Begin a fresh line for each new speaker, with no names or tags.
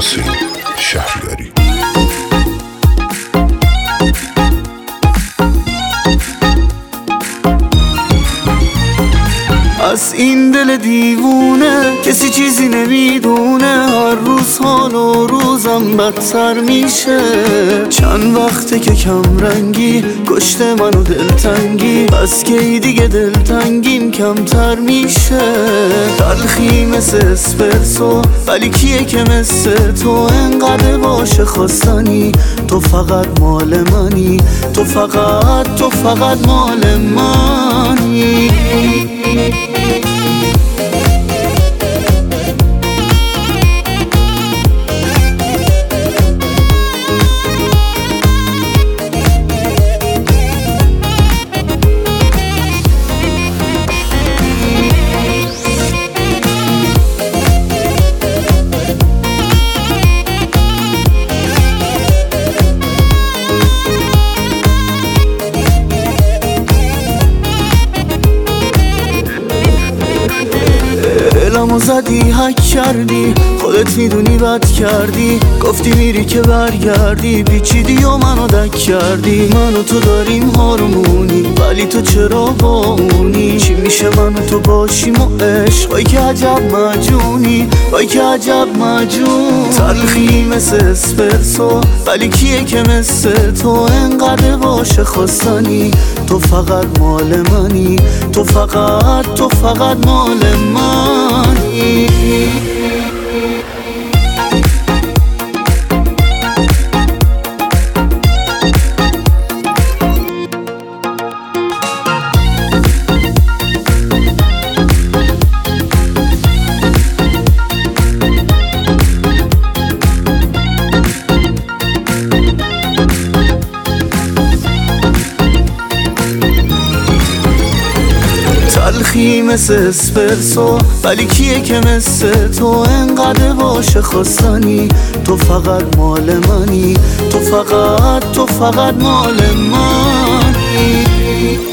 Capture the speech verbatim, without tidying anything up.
حسین شهریاری.
از این دل دیوونه کسی چیزی نمیدونه، هر روز حال و روزم بدتر میشه. چند وقته که کم رنگی کشته منو دلتنگی، بس کی دیگه دلتنگیم کمتر میشه. تلخی مثل اسپرسو ولی کیه که مثل تو انقدر باشه خواستنی. تو فقط مال منی، تو فقط تو فقط مال منی. دلمو زدی حک کردی، خودت میدونی بد کردی. گفتی میری که برگردی، پیچیدی و منو دک کردی. من و تو داریم هارمونی ولی تو چرا با اونی؟ چی میشه من و تو باشیم و عشق؟ وای که عجب مجونی، وای که عجب مجون. تلخی مثل اسپرسو ولی کیه که مثل تو انقدر باشه خواستنی. تو فقط مال منی، تو فقط تو فقط مال منی. تلخی مثل اسپرسو ولی کیه که مثل تو انقدر باشه خواستنی. تو فقط مال منی، تو فقط تو فقط مال منی.